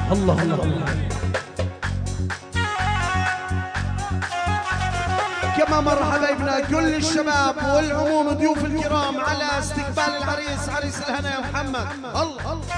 الله الله الله. كما مر حبايبنا كل الشباب والعموم ضيوف الكرام على استقبال العريس، عريس الهنا يا محمد. الله الله.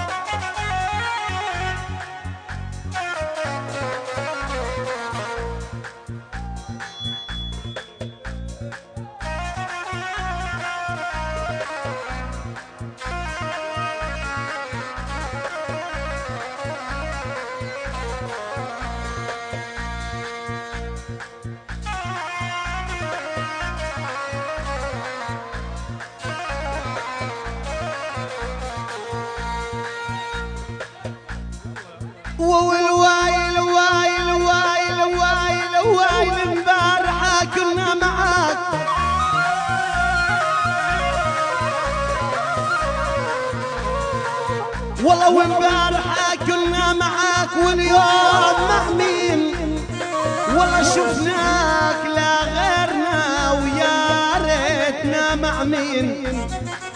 والوايل وايل وايل وايل وايل امبارحة كنا معاك، والله وامبارحة كنا معاك واليوم مع مين؟ والله شفناك لا غيرنا ويا ريتنا مع مين؟